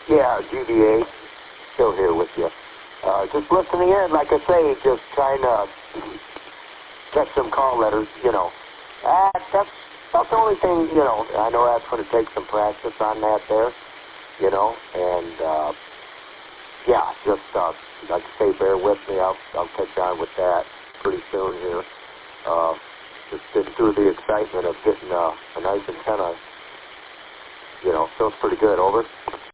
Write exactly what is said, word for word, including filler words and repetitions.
Yeah, G B A, still here with you. Uh, just listening in, like I say, just trying to catch some call letters, you know. Uh, that's, that's the only thing, you know, I know that's going to take some practice on that there, you know, and, uh, yeah, just, uh, like I say, bear with me. I'll, I'll catch on with that pretty soon here. Uh, just getting through the excitement of getting uh, a nice antenna, you know, feels pretty good. Over.